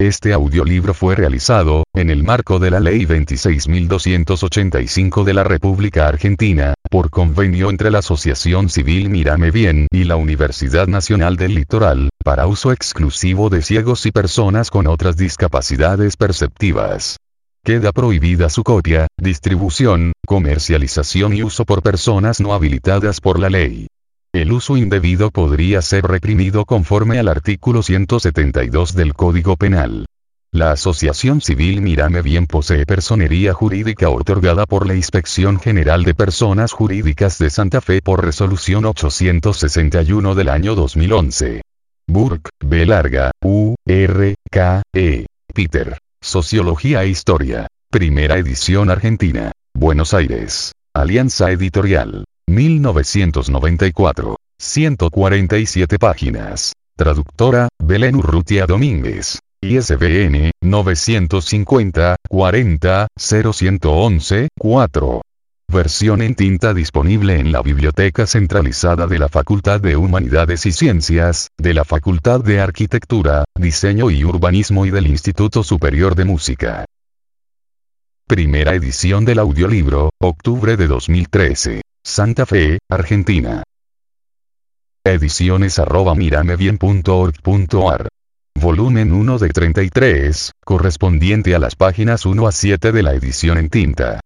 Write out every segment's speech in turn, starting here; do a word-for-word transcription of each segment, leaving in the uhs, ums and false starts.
Este audiolibro fue realizado, en el marco de la Ley veintiséis mil doscientos ochenta y cinco de la República Argentina, por convenio entre la Asociación Civil Mírame Bien y la Universidad Nacional del Litoral, para uso exclusivo de ciegos y personas con otras discapacidades perceptivas. Queda prohibida su copia, distribución, comercialización y uso por personas no habilitadas por la ley. El uso indebido podría ser reprimido conforme al artículo ciento setenta y dos del Código Penal. La Asociación Civil Mírame Bien posee personería jurídica otorgada por la Inspección General de Personas Jurídicas de Santa Fe por resolución ochocientos sesenta y uno del año dos mil once. Burke, B. Larga, U, R, K, E. Peter. Sociología e Historia. Primera edición Argentina. Buenos Aires. Alianza Editorial. mil novecientos noventa y cuatro. ciento cuarenta y siete páginas. Traductora, Belén Urrutia Domínguez. I S B N, novecientos cincuenta, cuarenta, cero ciento once, cuatro. Versión en tinta disponible en la Biblioteca Centralizada de la Facultad de Humanidades y Ciencias, de la Facultad de Arquitectura, Diseño y Urbanismo y del Instituto Superior de Música. Primera edición del audiolibro, octubre de dos mil trece. Santa Fe, Argentina. Ediciones arroba miramebien punto org punto ar. Volumen uno de treinta y tres, correspondiente a las páginas uno a siete de la edición en tinta.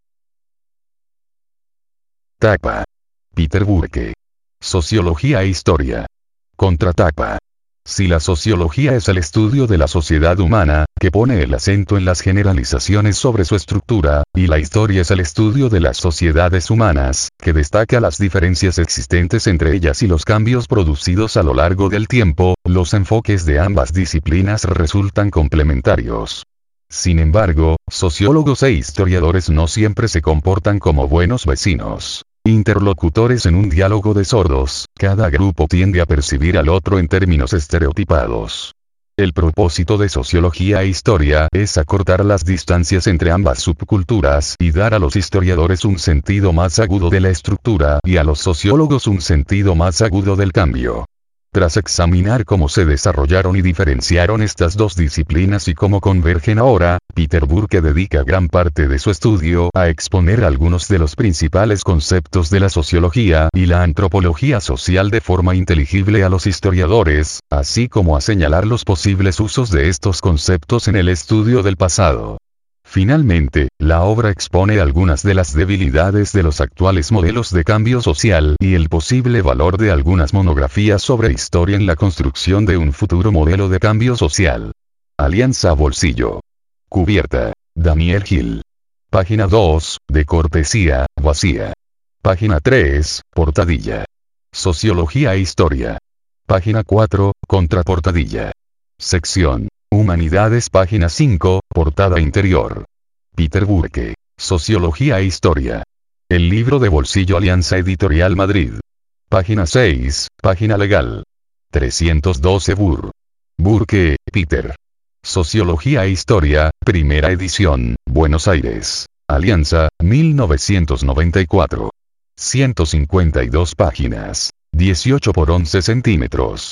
Tapa. Peter Burke. Sociología e Historia. Contratapa. Si la sociología es el estudio de la sociedad humana, que pone el acento en las generalizaciones sobre su estructura, y la historia es el estudio de las sociedades humanas, que destaca las diferencias existentes entre ellas y los cambios producidos a lo largo del tiempo, los enfoques de ambas disciplinas resultan complementarios. Sin embargo, sociólogos e historiadores no siempre se comportan como buenos vecinos. Interlocutores en un diálogo de sordos, cada grupo tiende a percibir al otro en términos estereotipados. El propósito de sociología e historia es acortar las distancias entre ambas subculturas y dar a los historiadores un sentido más agudo de la estructura y a los sociólogos un sentido más agudo del cambio. Tras examinar cómo se desarrollaron y diferenciaron estas dos disciplinas y cómo convergen ahora, Peter Burke dedica gran parte de su estudio a exponer algunos de los principales conceptos de la sociología y la antropología social de forma inteligible a los historiadores, así como a señalar los posibles usos de estos conceptos en el estudio del pasado. Finalmente, la obra expone algunas de las debilidades de los actuales modelos de cambio social y el posible valor de algunas monografías sobre historia en la construcción de un futuro modelo de cambio social. Alianza Bolsillo. Cubierta. Daniel Gil. Página dos, de cortesía, vacía. Página tres, portadilla. Sociología e Historia. Página cuatro, contraportadilla. Sección. Humanidades. Página cinco, portada interior. Peter Burke. Sociología e Historia. El libro de bolsillo. Alianza Editorial Madrid. Página seis, página legal. trescientos doce Bur. Burke, Peter. Sociología e Historia, primera edición, Buenos Aires. Alianza, mil novecientos noventa y cuatro. ciento cincuenta y dos páginas. dieciocho por once centímetros.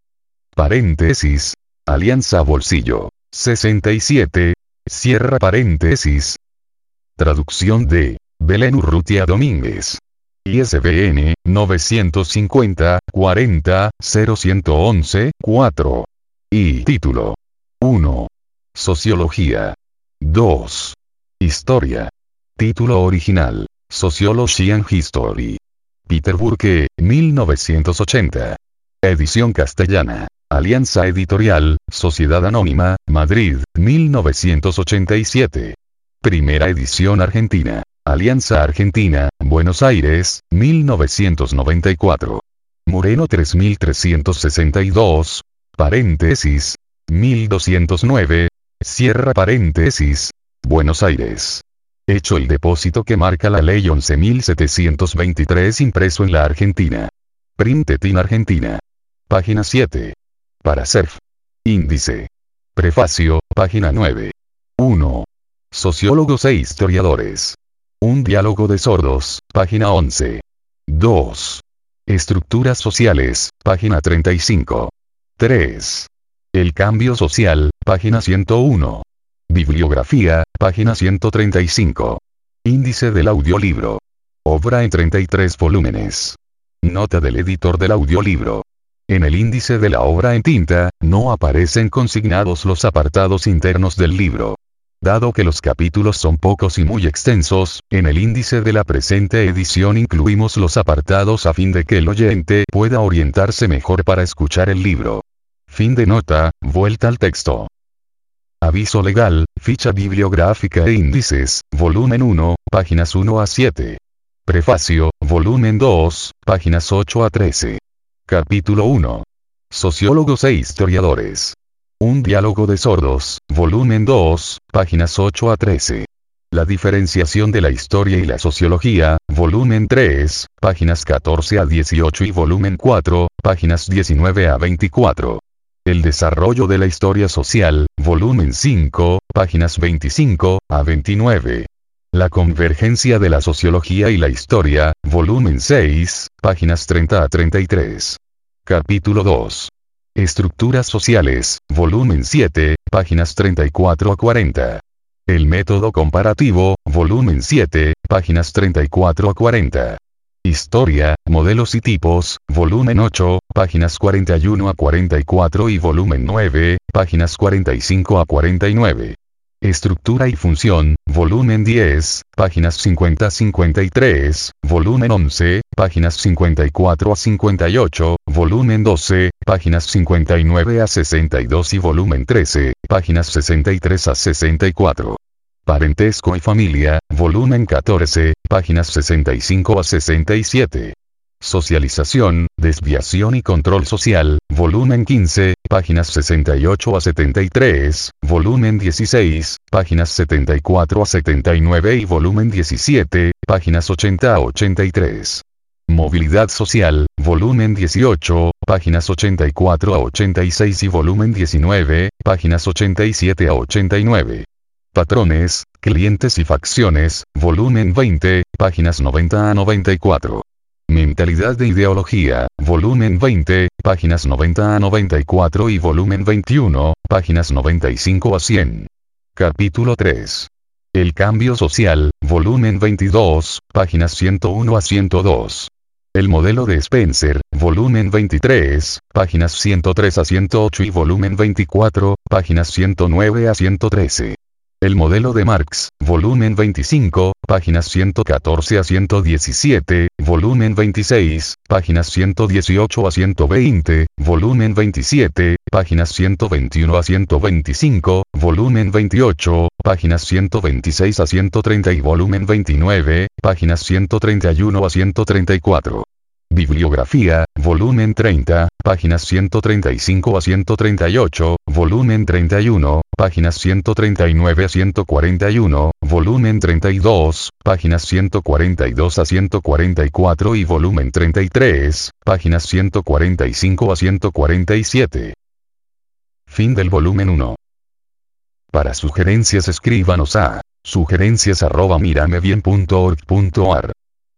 Paréntesis. Alianza Bolsillo. sesenta y siete. Cierra paréntesis. Traducción de Belén Urrutia Domínguez. I S B N, novecientos cincuenta, cuarenta, cero ciento once, cuatro. Y título. uno. Sociología. dos. Historia. Título original. Sociology and History. Peter Burke, mil novecientos ochenta. Edición castellana. Alianza Editorial, Sociedad Anónima, Madrid, mil novecientos ochenta y siete. Primera edición Argentina. Alianza Argentina, Buenos Aires, mil novecientos noventa y cuatro. Moreno tres mil trescientos sesenta y dos. Paréntesis. mil doscientos nueve. Cierra paréntesis. Buenos Aires. Hecho el depósito que marca la ley once mil setecientos veintitrés impreso en la Argentina. Printed in Argentina. Página siete. Para Cerf. Índice. Prefacio, página nueve. uno. Sociólogos e historiadores. Un diálogo de sordos, página once. dos. Estructuras sociales, página treinta y cinco. tres. El cambio social, página ciento uno. Bibliografía, página ciento treinta y cinco. Índice del audiolibro. Obra en treinta y tres volúmenes. Nota del editor del audiolibro. En el índice de la obra en tinta, no aparecen consignados los apartados internos del libro. Dado que los capítulos son pocos y muy extensos, en el índice de la presente edición incluimos los apartados a fin de que el oyente pueda orientarse mejor para escuchar el libro. Fin de nota, vuelta al texto. Aviso legal, ficha bibliográfica e índices, volumen uno, páginas uno a siete. Prefacio, volumen dos, páginas ocho a trece. Capítulo uno. Sociólogos e historiadores. Un diálogo de sordos, volumen dos, páginas ocho a trece. La diferenciación de la historia y la sociología, volumen tres, páginas catorce a dieciocho y volumen cuatro, páginas diecinueve a veinticuatro. El desarrollo de la historia social, volumen cinco, páginas veinticinco a veintinueve. La convergencia de la sociología y la historia, volumen seis, páginas treinta a treinta y tres. Capítulo dos. Estructuras sociales, volumen siete, páginas treinta y cuatro a cuarenta. El método comparativo, volumen siete, páginas treinta y cuatro a cuarenta. Historia, modelos y tipos, volumen ocho, páginas cuarenta y uno a cuarenta y cuatro y volumen nueve, páginas cuarenta y cinco a cuarenta y nueve. Estructura y función, volumen diez, páginas cincuenta a cincuenta y tres, volumen once, páginas cincuenta y cuatro a cincuenta y ocho, volumen doce, páginas cincuenta y nueve a sesenta y dos y volumen trece, páginas sesenta y tres a sesenta y cuatro. Parentesco y familia, volumen catorce, páginas sesenta y cinco a sesenta y siete. Socialización, desviación y control social, volumen quince, páginas sesenta y ocho a setenta y tres, volumen dieciséis, páginas setenta y cuatro a setenta y nueve y volumen diecisiete, páginas ochenta a ochenta y tres. Movilidad social, volumen dieciocho, páginas ochenta y cuatro a ochenta y seis y volumen diecinueve, páginas ochenta y siete a ochenta y nueve. Patrones, clientes y facciones, volumen veinte, páginas noventa a noventa y cuatro. Mentalidad de ideología, volumen veinte, páginas noventa a noventa y cuatro y volumen veintiuno, páginas noventa y cinco a cien. Capítulo tres. El cambio social, volumen veintidós, páginas ciento uno a ciento dos. El modelo de Spencer, volumen veintitrés, páginas ciento tres a ciento ocho y volumen veinticuatro, páginas ciento nueve a ciento trece. El modelo de Marx, volumen veinticinco, páginas ciento catorce a ciento diecisiete, volumen veintiséis, páginas ciento dieciocho a ciento veinte, volumen veintisiete, páginas ciento veintiuno a ciento veinticinco, volumen veintiocho, páginas ciento veintiséis a ciento treinta y volumen veintinueve, páginas ciento treinta y uno a ciento treinta y cuatro. Bibliografía, volumen treinta, páginas ciento treinta y cinco a ciento treinta y ocho, volumen treinta y uno, páginas ciento treinta y nueve a ciento cuarenta y uno, volumen treinta y dos, páginas ciento cuarenta y dos a ciento cuarenta y cuatro y volumen treinta y tres, páginas ciento cuarenta y cinco a ciento cuarenta y siete. Fin del volumen uno. Para sugerencias escríbanos a sugerencias arroba miramebien punto org punto ar.